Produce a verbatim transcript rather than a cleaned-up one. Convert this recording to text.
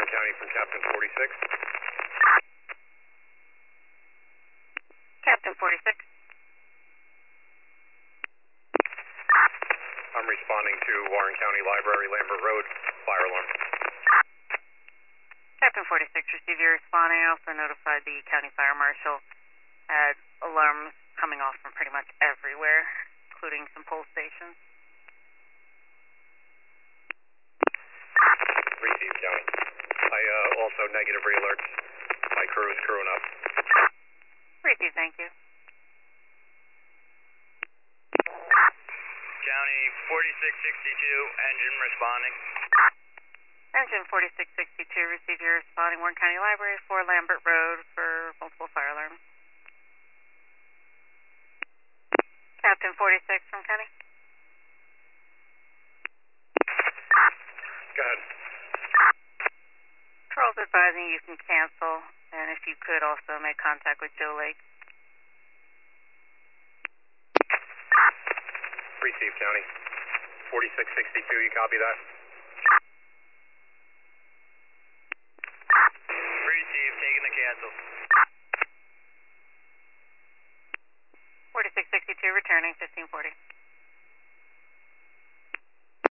Warren County from Captain forty-six. Captain forty-six. I'm responding to Warren County Library, Lambert Road, fire alarm. Captain forty-six, received your responding. I also notified the county fire marshal. Had alarms coming off from pretty much everywhere, including some pole stations. Received, County. I uh, also negative re-alerts. My crew is screwing up. Received, thank you. County forty-six sixty-two, engine responding. Engine forty-six sixty-two, received your responding. Warren County Library for Lambert Road for multiple fire alarms. Captain forty-six from County. Go ahead. Patrol's advising you can cancel, and if you could also make contact with Joe Lake. Received, County. forty-six sixty-two, you copy that? Received, taking the cancel. forty-six sixty-two, returning, fifteen forty.